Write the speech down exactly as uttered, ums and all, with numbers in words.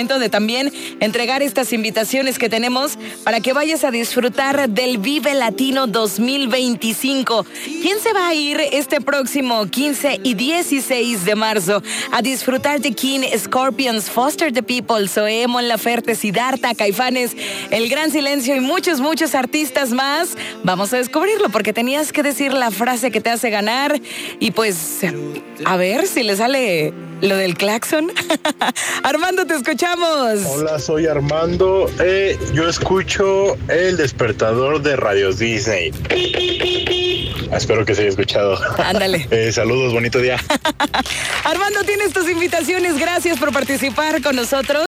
momento de también entregar estas invitaciones que tenemos para que vayas a disfrutar del Vive Latino dos mil veinticinco. ¿Quién se va a ir este próximo quince y dieciséis de marzo a disfrutar de King, Scorpions, Foster the People, Zoé, Mon Laferte, Siddhartha, Caifanes, El Gran Silencio y muchos, muchos artistas más? Vamos a descubrirlo porque tenías que decir la frase que te hace ganar y pues a ver si le sale lo del claxon. Armando, te escuchamos. Hola, soy Armando. Eh, yo escucho El Despertador de Radios Disney. Espero que se haya escuchado. Ándale. Eh, saludos, bonito día. Armando, tienes tus invitaciones. Gracias por participar con nosotros.